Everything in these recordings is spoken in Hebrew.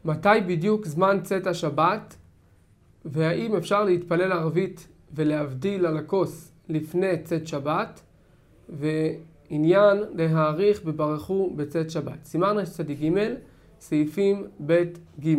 מתי בדיוק זמן צאת השבת, והאם אפשר להתפלל ערבית ולהבדיל על הכוס לפני צאת שבת, ועניין להאריך בברכו בצאת שבת. סימן רצ"ג, סעיפים ב' ג'.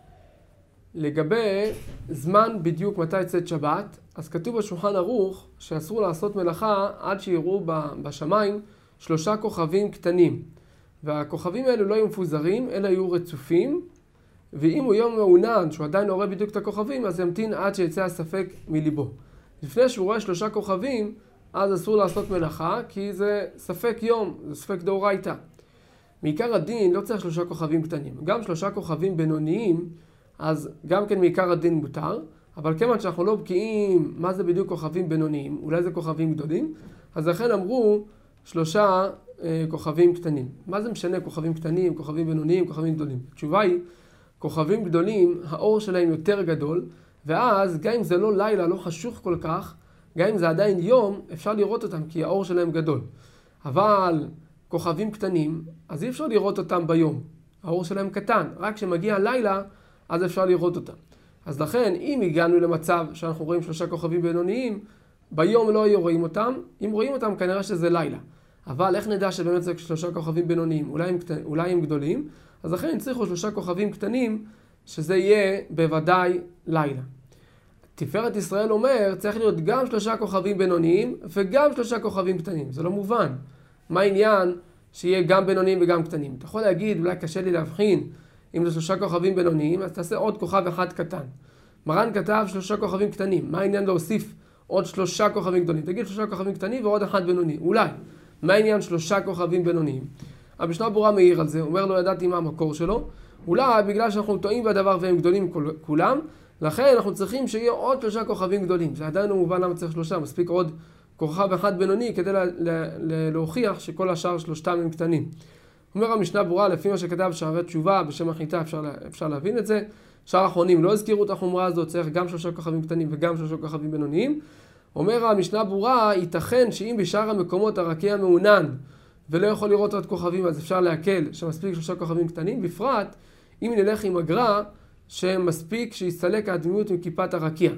לגבי זמן בדיוק מתי צאת שבת, אז כתוב בשולחן ערוך שאסור לעשות מלאכה עד שיראו בשמיים 3 כוכבים קטנים. והכוכבים האלו לא יהיו מפוזרים, אלא יהיו רצופים, ואם הוא יום מעונן שהוא עדיין לא רואה בדיוק את הכוכבים, אז ימתין עד שיצא הספק מליבו. לפני שהוא רואה 3 כוכבים, אז אסור לעשות מלאכה, כי זה ספק יום, זה ספק דאורייתא. מעיקר הדין לא צריך 3 כוכבים קטנים. גם 3 כוכבים בינוניים, אז גם כן מעיקר הדין מותר, אבל כיוון שאנחנו לא בקיאים מה זה בדיוק כוכבים בינוניים, אולי זה כוכבים גדולים, אז לכן אמרו 3 כוכבים קטנים. מה זה משנה כוכבים קטנים, כוכבים בינוניים, כוכבים גדולים? התשובה היא, כוכבים גדולים, האור שלהם יותר גדול, ואז גם אם זה לא לילה, לא חשוך כל כך, גם אם זה עדיין יום, אפשר לראות אותם כי האור שלהם גדול. אבל כוכבים קטנים, אז אי אפשר לראות אותם ביום. האור שלהם קטן, רק כשמגיע הלילה, אז אפשר לראות אותם. אז לכן, אם הגענו למצב שאנחנו רואים 3 כוכבים בינוניים, ביום לא היו רואים אותם, אם רואים אותם כנראה שזה לילה. אבל איך נדע שבאמת זה 3 כוכבים בינוניים, אולי הם גדולים, אז לכן צריכו 3 כוכבים קטנים, שזה יהיה בוודאי לילה. תפארת ישראל אומר, צריך להיות גם 3 כוכבים בינוניים, וגם 3 כוכבים קטנים. זה לא מובן. מה העניין שיהיה גם בינוניים וגם קטנים? אתה יכול להגיד, אולי קשה לי להבחין, אם זה 3 כוכבים בינוניים, אז תעשה עוד כוכב אחד קטן. מרן כתב 3 כוכבים קטנים. מה העניין להוסיף עוד 3 כוכבים גדולים? תגיד 3 כוכבים קטנים ועוד אחד בינוני. אולי. מה העניין 3 כוכבים בינוניים? המשנה ברורה מעיר על זה, אומר לו ידעתי מה המקור שלו. אולי בגלל שאנחנו טועים בדבר והם גדולים כולם, לכן אנחנו צריכים שיהיה עוד 3 כוכבים גדולים. זה עדיין לא מובן למה צריך 3, מספיק עוד כוכב אחד בינוני כדי להוכיח שכל השאר 3 הם קטנים. אומר המשנה ברורה, לפי מה שכתב שערי תשובה, בשם החיטה אפשר להבין את זה. שאר האחרונים לא הזכירו את החומרה הזאת, צריך גם 3 כוכבים קטנים וגם 3 כוכבים בינוניים. אומר המשנה ברורה, ייתכן שאם בשאר המקומות הרקיע מעונן ולא יכול לראות עוד כוכבים, אז אפשר להקל שמספיק 3 כוכבים קטנים, בפרט אם נלך עם הגר"א שמספיק שיסתלק הדמיות מכיפת הרקיע.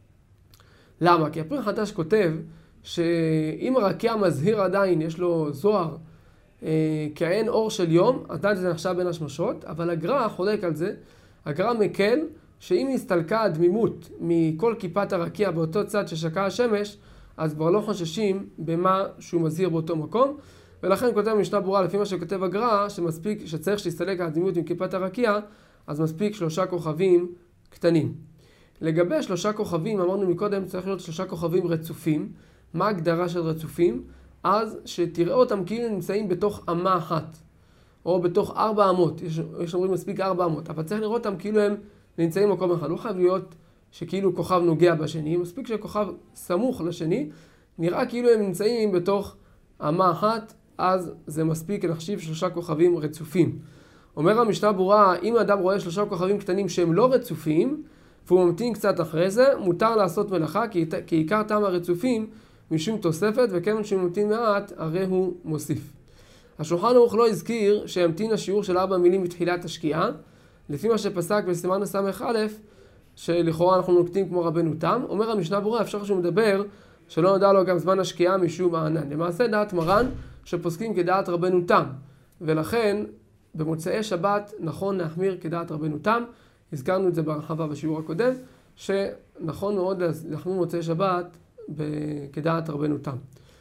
למה? כי הפרי חדש כותב שאם הרקיע מזהיר עדיין, יש לו זוהר, כעין אור של יום, עדיין זה נחשב בין השמשות, אבל הגר"א חולק על זה. הגר"א מקל שאם הסתלקה הדמימות מכל כיפת הרקיע באותו צד ששקע השמש, אז כבר לא חוששים במה שהוא מזהיר באותו מקום, ולכן כותב המשנה ברורה לפי מה שכותב הגר"א, שצריך שיסתלק הדמימות מכיפת הרקיע, אז מספיק 3 כוכבים קטנים. לגבי 3 כוכבים, אמרנו מקודם, צריך להיות 3 כוכבים רצופים. מה ההגדרה של רצופים? אז שתראה אותם כאילו נמצאים בתוך אמה אחת, או בתוך 4 אמות. יש אומרים מספיק 4 אמות, אבל צריך לראות אותם כאילו הם נמצאים במקום אחד. לא חייב להיות שכאילו כוכב נוגע בשני, מספיק שכוכב סמוך לשני, נראה כאילו הם נמצאים בתוך אמה אחת, אז זה מספיק להחשיב 3 כוכבים רצופים. אומר המשנה ברורה, אם האדם רואה 3 כוכבים קטנים שהם לא רצופים, והוא ממתין קצת אחרי זה, מותר לעשות מלאכה, כי עיקר טעם הרצופים משום תוספת, וכיוון שהוא ממתין מעט, הרי הוא מוסיף. השולחן ערוך לא הזכיר שהמתין השיעור של 4 מילים בתחילת השקיעה, לפי מה שפסק בסימן ס"א, שלכאורה אנחנו נוקטים כמו רבנו תם. אומר המשנה ברורה, אפשר שהוא מדבר, שלא נדע לו גם זמן השקיעה משום הענן. למעשה דעת מרן שפוסקים כדעת רבנו תם, ולכן במוצאי שבת נכון להחמיר כדעת רבנו תם. הזכרנו את זה בהרחבה בשיעור הקודם, שנכון מאוד להחמיר מוצאי שבת כדעת רבנו תם.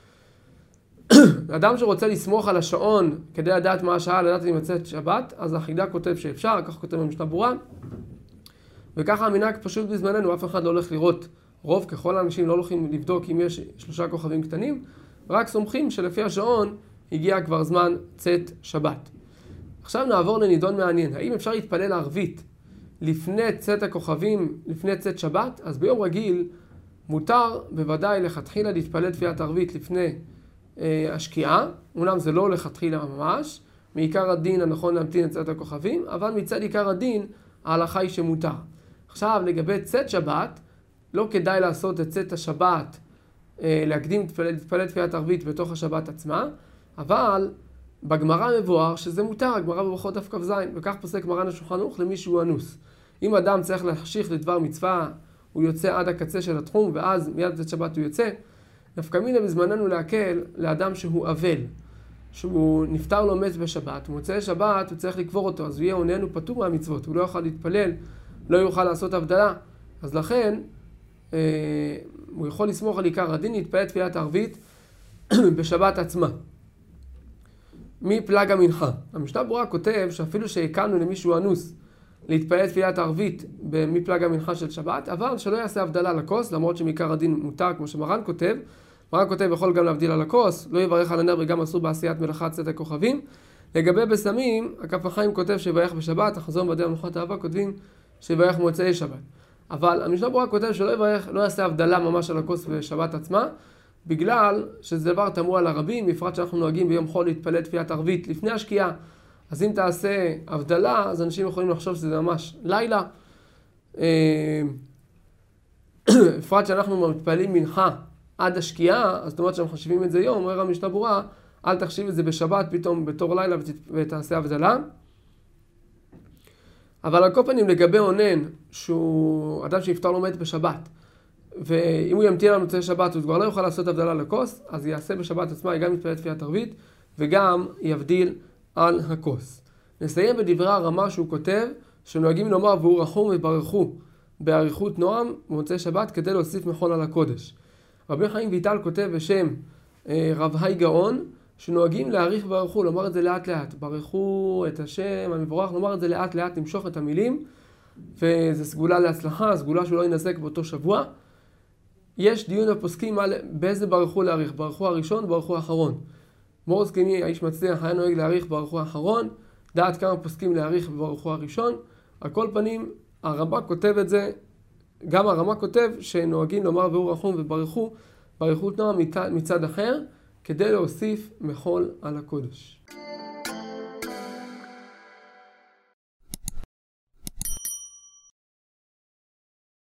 אדם שרוצה לסמוך על השעון כדי לדעת מה השעה, לדעת אם יוצאת שבת, אז החידה כותב שאפשר, כך כותב במשנה ברורה. וככה המנהג פשוט בזמננו, אף אחד לא הולך לראות, רוב ככל האנשים לא הולכים לבדוק אם יש 3 כוכבים קטנים, רק סומכים שלפי השעון הגיע כבר זמן צאת שבת. עכשיו נעבור לנידון מעניין, האם אפשר להתפלל ערבית לפני צאת הכוכבים, לפני צאת שבת? אז ביום רגיל מותר בוודאי לכתחילה להתפלל תפילת ערבית לפני השקיעה, אומנם זה לא לכתחילה ממש, מעיקר הדין הנכון להמתין את צאת הכוכבים, אבל מצד עיקר הדין ההלכה היא שמותר. עכשיו לגבי צאת שבת, לא כדאי לעשות את צאת השבת, להקדים להתפלל תפילת ערבית בתוך השבת עצמה, אבל בגמרא מבואר שזה מותר, הגמרא בברכות דף כ"ז, וכך פוסק מרן השולחן ערוך למי שהוא אנוס. אם אדם צריך להחשיך לדבר מצווה, הוא יוצא עד הקצה של התחום, ואז מיד בצאת שבת הוא יוצא. נפקא מינה בזמננו להקל לאדם שהוא אבל, שהוא נפטר לו מת בשבת, מוצאי שבת הוא צריך לקבור אותו, אז הוא יהיה עונן ופטור מהמצוות, הוא לא יוכל להתפלל, לא יוכל לעשות הבדלה. אז לכן הוא יכול לסמוך על עיקר הדין, להתפלל תפילת ערבית בשבת עצמה. מפלג המנחה. המשנה ברורה כותב שאפילו שהקלנו למישהו אנוס להתפלל תפילת ערבית מפלג המנחה של שבת, אבל שלא יעשה הבדלה לכוס, למרות שמעיקר הדין מותר, כמו שמרן כותב. מרן כותב יכול גם להבדיל על הכוס, לא יברך על הנר וגם אסור בעשיית מלאכת צאת הכוכבים. לגבי בשמים, הכף החיים כותב שיברך בשבת, החזון בדי המלאכות האהבה כותבים שיברך מוצאי שבת. אבל המשנה ברורה כותב שלא יברך, לא יעשה הבדלה ממש על הכוס בשבת עצמה, בגלל שזה דבר תמוה לרבים, בפרט שאנחנו נוהגים ביום חול להתפלל תפילת ערבית לפני השקיעה. אז אם תעשה הבדלה, אז אנשים יכולים לחשוב שזה ממש לילה. בפרט שאנחנו מתפללים מנחה עד השקיעה, אז זאת אומרת שאנחנו חשיבים את זה יום, אומר המשנה ברורה, אל תחשיב את זה בשבת פתאום בתור לילה ותעשה הבדלה. אבל על כל פנים לגבי עונן, שהוא אדם שנפטר לו מת בשבת, ואם הוא ימתין על מוצאי שבת, הוא כבר לא יוכל לעשות הבדלה לכוס, אז יעשה בשבת עצמה, גם יתפלל תפילת ערבית, וגם יבדיל על הכוס. נסיים בדברי הרמה שהוא כותב, שנוהגים לומר והוא רחום וברכו באריכות נועם במוצאי שבת, כדי להוסיף מחול על הקודש. רבי חיים ויטל כותב בשם רב היי גאון, שנוהגים להאריך ברכו, לומר את זה לאט לאט. ברכו את השם המבורך, לומר את זה לאט לאט, למשוך את המילים, וזה סגולה להצלחה, סגולה שהוא לא ינזק באותו שבוע. יש דיון הפוסקים על באיזה ברכו להאריך, ברכו הראשון, ברכו האחרון. מורס קיימי, האיש מצליח, היה נוהג להאריך ברכו האחרון, דעת כמה פוסקים להאריך ברכו הראשון. על כל פנים, הרמב"ם כותב את זה, גם הרמ"א כותב שנוהגים לומר והוא רחום וברכו באריכות נועם מצד אחר, כדי להוסיף מחול על הקודש.